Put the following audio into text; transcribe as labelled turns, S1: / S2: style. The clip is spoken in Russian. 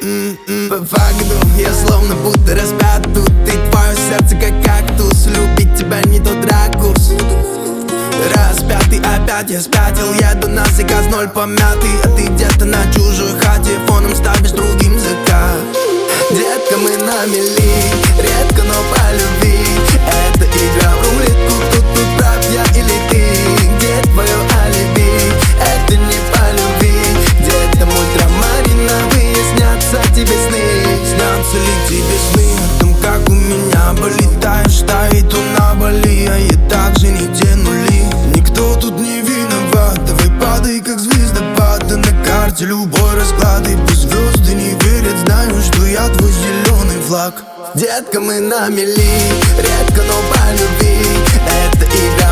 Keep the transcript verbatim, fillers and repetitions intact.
S1: По факту я словно будто распят тут, и твое сердце как кактус. Любить тебя не тот ракурс. Распятый опять я спятил, еду на заказ ноль помятый, а ты где-то на чужой хате фоном ставишь другим закат. Детка, мы на мели, редко, но по любви. Это игра в рулетку, кто тут прав, я или ты? Где твое алиби? Это не по любви. Где-то мультрамариновые снятся тебе сны. Снятся ли тебе сны о том, как у меня болит тая штая, то на Бали, а я также нигде нули. Никто тут не виноват, давай падай, как звездопады. На карте любой расклад, и пусть звезды не верят, знаю, что я твой зеленый флаг. Детка, мы на мели, редко, но по любви. Это игра